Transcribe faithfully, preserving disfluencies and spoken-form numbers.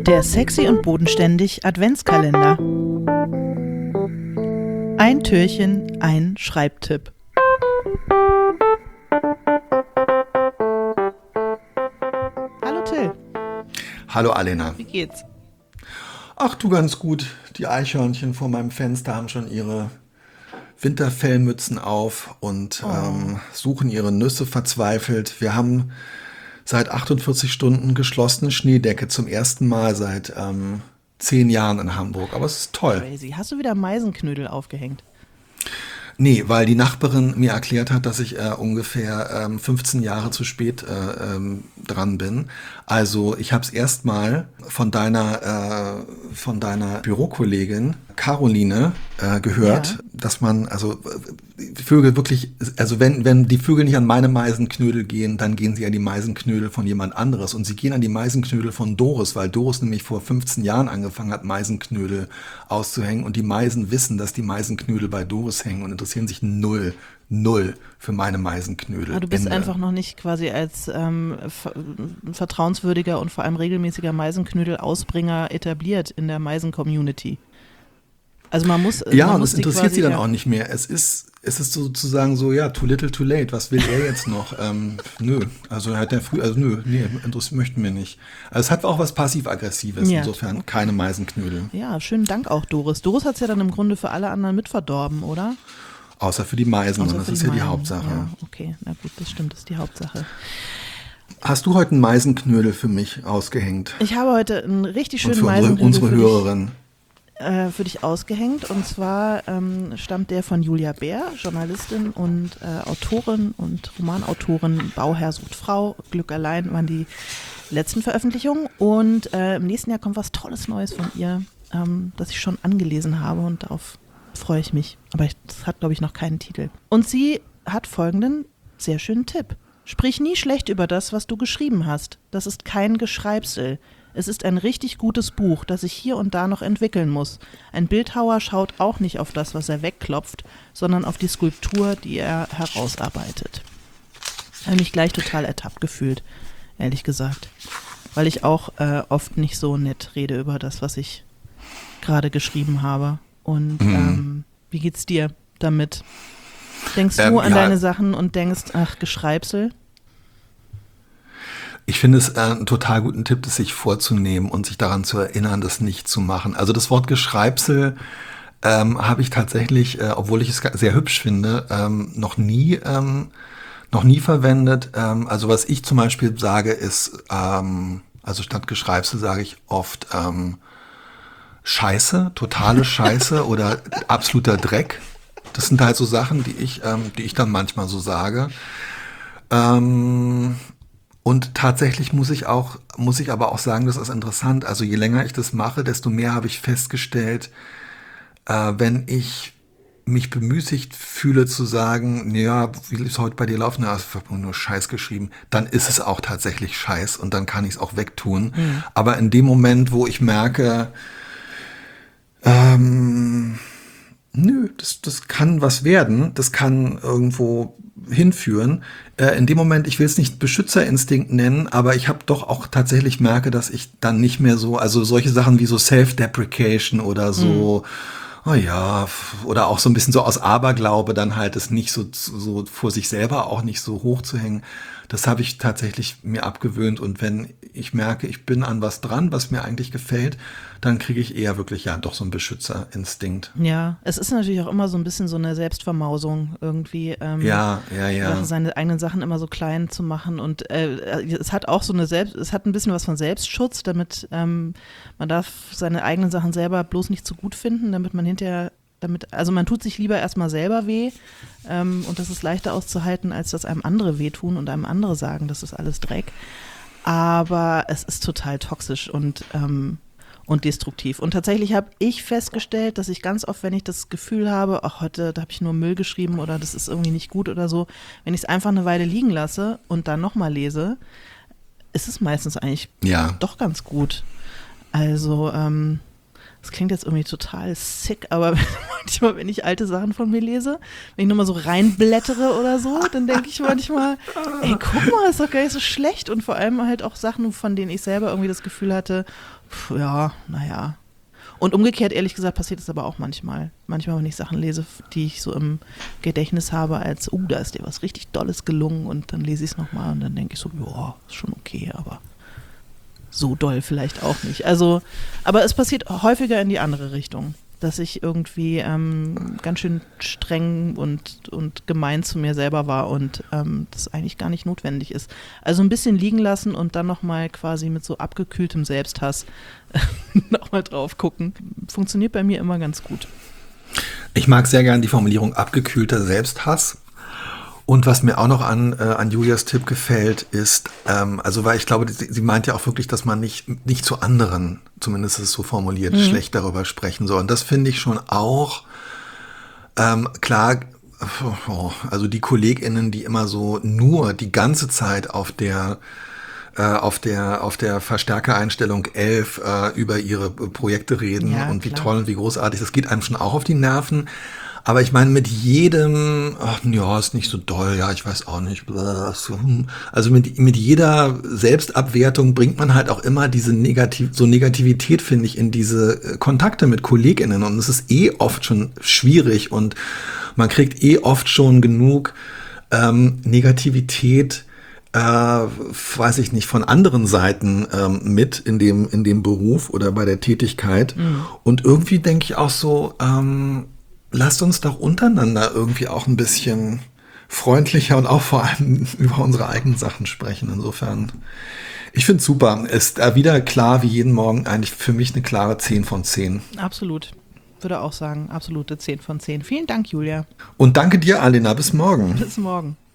Der Sexy und Bodenständig Adventskalender. Ein Türchen, ein Schreibtipp. Hallo Till. Hallo Alena. Wie geht's? Ach du, ganz gut. Die Eichhörnchen vor meinem Fenster haben schon ihre Winterfellmützen auf und Oh. ähm, suchen ihre Nüsse verzweifelt. Wir haben seit achtundvierzig Stunden geschlossene Schneedecke zum ersten Mal seit ähm, zehn Jahren in Hamburg. Aber es ist toll. Crazy. Hast du wieder Meisenknödel aufgehängt? Nee, weil die Nachbarin mir erklärt hat, dass ich äh, ungefähr ähm, fünfzehn Jahre zu spät äh, ähm, dran bin. Also ich habe es erstmal von deiner äh, von deiner Bürokollegin Caroline äh, gehört, Ja. dass man also äh, Vögel wirklich, also wenn wenn die Vögel nicht an meine Meisenknödel gehen, dann gehen sie an die Meisenknödel von jemand anderes und sie gehen an die Meisenknödel von Doris, weil Doris nämlich vor fünfzehn Jahren angefangen hat, Meisenknödel auszuhängen und die Meisen wissen, dass die Meisenknödel bei Doris hängen und interessieren sich null, null für meine Meisenknödel. Aber du bist Ende. einfach noch nicht quasi als ähm, ver- vertrauenswürdiger und vor allem regelmäßiger Meisenknödel-Ausbringer etabliert in der Meisen-Community. Also man muss Ja, man und muss es die interessiert quasi, sie dann ja. auch nicht mehr. Es ist, es ist sozusagen so, ja, too little, too late. Was will er jetzt noch? ähm, nö, also er hat ja früh, also nö, nee, interessiert möchten wir nicht. Also es hat auch was passiv-aggressives, Ja. insofern keine Meisenknödel. Ja, schönen Dank auch, Doris. Doris hat es ja dann im Grunde für alle anderen mitverdorben, oder? Außer für die Meisen, Außer und das für ist ja die Meisen. Hauptsache. Ja, okay, na gut, das stimmt, das ist die Hauptsache. Hast du heute einen Meisenknödel für mich ausgehängt? Ich habe heute einen richtig Und schönen für unsere, Meisenknödel unsere für dich, Hörerin. äh, für dich ausgehängt. Und zwar ähm, stammt der von Julia Bär, Journalistin und äh, Autorin und Romanautorin. Bauherr sucht Frau, Glück allein waren die letzten Veröffentlichungen. Und äh, im nächsten Jahr kommt was Tolles Neues von ihr, ähm, das ich schon angelesen habe und darauf freue ich mich. Aber ich, das hat, glaube ich, noch keinen Titel. Und sie hat folgenden sehr schönen Tipp. Sprich nie schlecht über das, was du geschrieben hast. Das ist kein Geschreibsel. Es ist ein richtig gutes Buch, das sich hier und da noch entwickeln muss. Ein Bildhauer schaut auch nicht auf das, was er wegklopft, sondern auf die Skulptur, die er herausarbeitet. Habe mich gleich total ertappt gefühlt, ehrlich gesagt. Weil ich auch äh, oft nicht so nett rede über das, was ich gerade geschrieben habe. Und Mhm. ähm, wie geht's dir damit? Denkst du Ähm, an ja. deine Sachen und denkst, ach, Geschreibsel? Ich finde es äh, einen total guten Tipp, das sich vorzunehmen und sich daran zu erinnern, das nicht zu machen. Also das Wort Geschreibsel ähm, habe ich tatsächlich, äh, obwohl ich es ga- sehr hübsch finde, ähm, noch nie, ähm, noch nie verwendet. Ähm, also was ich zum Beispiel sage ist, ähm, also statt Geschreibsel sage ich oft ähm, Scheiße, totale Scheiße oder absoluter Dreck. Das sind halt so Sachen, die ich, ähm, die ich dann manchmal so sage. Ähm, und tatsächlich muss ich auch, muss ich aber auch sagen, das ist interessant. Also je länger ich das mache, desto mehr habe ich festgestellt, äh, wenn ich mich bemüßigt fühle zu sagen, ja, wie ist heute bei dir laufen? Ja, ich habe nur Scheiß geschrieben. Dann ist es auch tatsächlich Scheiß und dann kann ich es auch wegtun. Mhm. Aber in dem Moment, wo ich merke, ähm, nö, das, das kann was werden, das kann irgendwo hinführen. Äh, in dem Moment, ich will es nicht Beschützerinstinkt nennen, aber ich habe doch auch tatsächlich merke, dass ich dann nicht mehr so, also solche Sachen wie so Self-Deprecation oder so, oh ja, f- oder auch so ein bisschen so aus Aberglaube dann halt es nicht so, so vor sich selber auch nicht so hoch zu hängen. Das habe ich tatsächlich mir abgewöhnt und wenn ich merke, ich bin an was dran, was mir eigentlich gefällt, dann kriege ich eher wirklich ja doch so einen Beschützerinstinkt. Ja, es ist natürlich auch immer so ein bisschen so eine Selbstvermausung irgendwie. Ähm, Ja, ja, ja. Seine eigenen Sachen immer so klein zu machen und äh, es hat auch so eine Selbst, es hat ein bisschen was von Selbstschutz, damit ähm, man darf seine eigenen Sachen selber bloß nicht zu gut finden, damit man hinterher, damit, also man tut sich lieber erstmal selber weh ähm, und das ist leichter auszuhalten, als dass einem andere wehtun und einem andere sagen, das ist alles Dreck. Aber es ist total toxisch und ähm, und destruktiv. Und tatsächlich habe ich festgestellt, dass ich ganz oft, wenn ich das Gefühl habe, ach, heute da habe ich nur Müll geschrieben oder das ist irgendwie nicht gut oder so, wenn ich es einfach eine Weile liegen lasse und dann nochmal lese, ist es meistens eigentlich Ja. doch ganz gut. Also ähm, das klingt jetzt irgendwie total sick, aber manchmal, wenn ich alte Sachen von mir lese, wenn ich nochmal so reinblättere oder so, dann denke ich manchmal, ey, guck mal, ist doch gar nicht so schlecht. Und vor allem halt auch Sachen, von denen ich selber irgendwie das Gefühl hatte, pf, ja, naja. Und umgekehrt, ehrlich gesagt, passiert es aber auch manchmal. Manchmal, wenn ich Sachen lese, die ich so im Gedächtnis habe, als, uh, da ist dir was richtig Dolles gelungen und dann lese ich es nochmal und dann denke ich so, ja, ist schon okay, aber so doll vielleicht auch nicht. Also, aber es passiert häufiger in die andere Richtung, dass ich irgendwie ähm, ganz schön streng und, und gemein zu mir selber war und ähm, das eigentlich gar nicht notwendig ist. Also ein bisschen liegen lassen und dann nochmal quasi mit so abgekühltem Selbsthass nochmal drauf gucken. Funktioniert bei mir immer ganz gut. Ich mag sehr gern die Formulierung abgekühlter Selbsthass. Und was mir auch noch an, äh, an Julias Tipp gefällt, ist, ähm, also weil ich glaube, sie, sie meint ja auch wirklich, dass man nicht, nicht zu anderen, zumindest ist es so formuliert, mhm. schlecht darüber sprechen soll. Und das finde ich schon auch ähm, klar, oh, also die KollegInnen, die immer so nur die ganze Zeit auf der äh, auf der auf der Verstärkereinstellung elf äh, über ihre Projekte reden ja, und wie klar. toll und wie großartig, das geht einem schon auch auf die Nerven. Aber ich meine, mit jedem, ach, ja, ist nicht so doll, ja, ich weiß auch nicht. Also mit, mit jeder Selbstabwertung bringt man halt auch immer diese Negativ, so Negativität, finde ich, in diese Kontakte mit KollegInnen. Und es ist eh oft schon schwierig und man kriegt eh oft schon genug ähm, Negativität, äh, weiß ich nicht, von anderen Seiten ähm, mit in dem, in dem Beruf oder bei der Tätigkeit. Mhm. Und irgendwie denke ich auch so, ähm, lasst uns doch untereinander irgendwie auch ein bisschen freundlicher und auch vor allem über unsere eigenen Sachen sprechen. Insofern, ich finde es super. Ist da wieder klar wie jeden Morgen eigentlich für mich eine klare zehn von zehn. Absolut. Würde auch sagen, absolute zehn von zehn. Vielen Dank, Julia. Und danke dir, Alena. Bis morgen. Bis morgen.